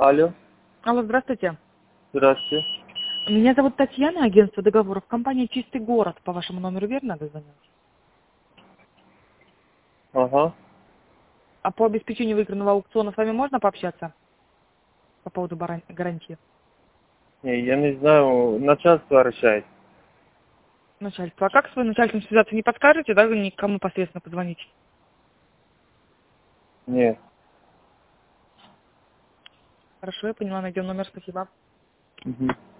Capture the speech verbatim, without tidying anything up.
Алло. Алло, здравствуйте. Здравствуйте. Меня зовут Татьяна, агентство договоров. Компания «Чистый город». По вашему номеру верно дозвонилась? Ага. А по обеспечению выигранного аукциона с вами можно пообщаться? По поводу баран- гарантии? Не, я не знаю, начальство решает. Начальство. А как с своим начальством связаться? Не подскажете, да, вы никому непосредственно позвонить? Нет. Хорошо, я поняла, найдем номер, спасибо. Угу.